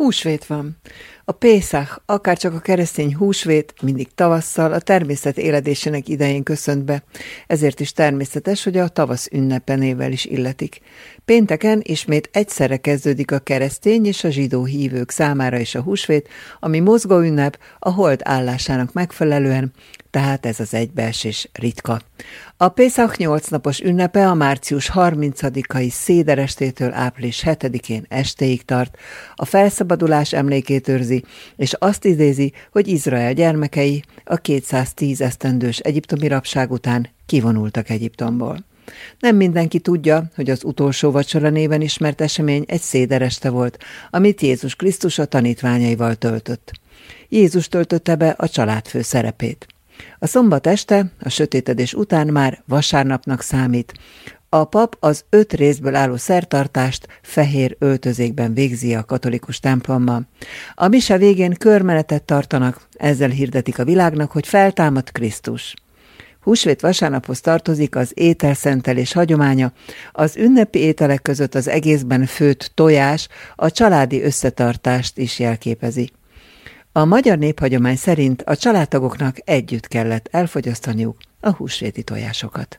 Húsvét van. A Pészach, akárcsak a keresztény húsvét, mindig tavasszal, a természet éledésének idején köszönt be, ezért is természetes, hogy a tavasz ünnepenével is illetik. Pénteken ismét egyszerre kezdődik a keresztény és a zsidó hívők számára is a húsvét, ami mozgó ünnep a hold állásának megfelelően, tehát ez az egybeesés ritka. A Pészach 8 napos ünnepe a március 30-ai széderestétől április 7-én estéig tart, a felszabadulás emlékét őrzi, és azt idézi, hogy Izrael gyermekei a 210 esztendős egyiptomi rabság után kivonultak Egyiptomból. Nem mindenki tudja, hogy az utolsó vacsora néven ismert esemény egy szédereste volt, amit Jézus Krisztus a tanítványaival töltött. Jézus töltötte be a családfő szerepét. A szombat este, a sötétedés után már vasárnapnak számít. A pap az 5 részből álló szertartást fehér öltözékben végzi a katolikus templomban. A mise végén körmenetet tartanak, ezzel hirdetik a világnak, hogy feltámadt Krisztus. Húsvét vasárnaphoz tartozik az ételszentelés hagyománya, az ünnepi ételek között az egészben főtt tojás a családi összetartást is jelképezi. A magyar néphagyomány szerint a családtagoknak együtt kellett elfogyasztaniuk a húsvéti tojásokat.